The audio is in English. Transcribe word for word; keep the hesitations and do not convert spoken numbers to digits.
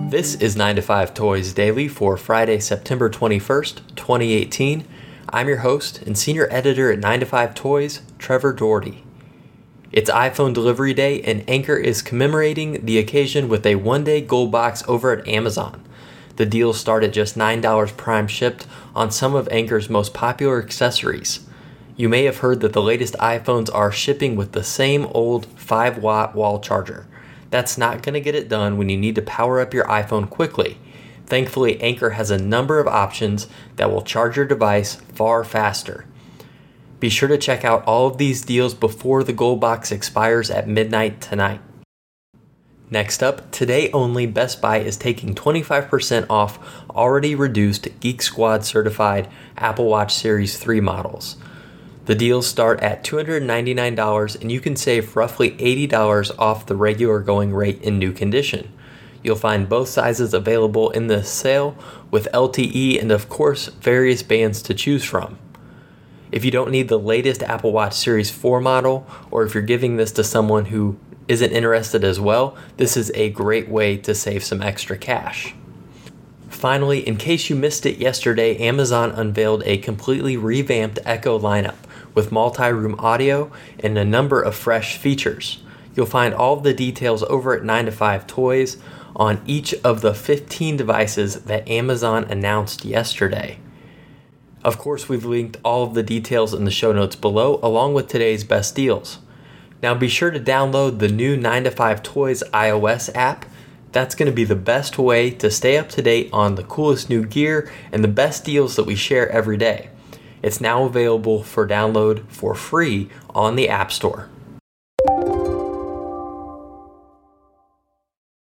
This is nine to five Toys Daily for Friday, September twenty-first, twenty eighteen. I'm your host and senior editor at nine to five Toys, Trevor Doherty. It's iPhone delivery day and Anker is commemorating the occasion with a one-day gold box over at Amazon. The deals start at just nine dollars prime shipped on some of Anker's most popular accessories. You may have heard that the latest iPhones are shipping with the same old five watt wall charger. That's not going to get it done when you need to power up your iPhone quickly. Thankfully, Anker has a number of options that will charge your device far faster. Be sure to check out all of these deals before the gold box expires at midnight tonight. Next up, today only, Best Buy is taking twenty-five percent off already reduced Geek Squad certified Apple Watch Series three models. The deals start at two hundred ninety-nine dollars and you can save roughly eighty dollars off the regular going rate in new condition. You'll find both sizes available in this sale with L T E and of course various bands to choose from. If you don't need the latest Apple Watch Series four model, or if you're giving this to someone who isn't interested as well, this is a great way to save some extra cash. Finally, in case you missed it yesterday, Amazon unveiled a completely revamped Echo lineup with multi-room audio and a number of fresh features. You'll find all of the details over at nine to five Toys on each of the fifteen devices that Amazon announced yesterday. Of course, we've linked all of the details in the show notes below, along with today's best deals. Now be sure to download the new nine to five Toys iOS app. That's going to be the best way to stay up to date on the coolest new gear and the best deals that we share every day. It's now available for download for free on the App Store.